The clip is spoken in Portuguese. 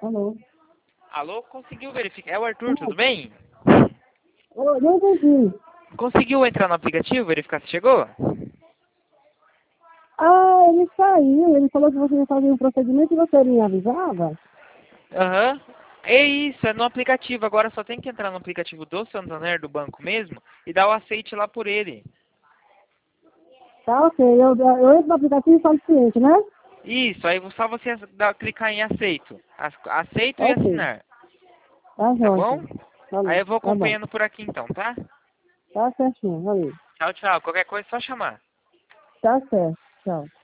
Alô? Alô, conseguiu verificar? É o Arthur, tudo bem? Eu não entendi. Conseguiu entrar no aplicativo, verificar se chegou? Ah, ele saiu. Ele falou que você ia fazer um procedimento e você me avisava? Aham. É isso, é no aplicativo. Agora só tem que entrar no aplicativo do Santander, do banco mesmo, e dar o aceite lá por ele. Tá, ok. Eu entro no aplicativo e falo com o cliente, né? Isso, aí só você clicar em aceito. Aceito e Ok. assinar. Tá, Tá Jorge. bom? Aí Valeu. eu vou Tá bom. acompanhando por aqui então, tá? Tá certinho. Valeu. Tchau, tchau. Qualquer coisa é só chamar. Tá certo. Tchau.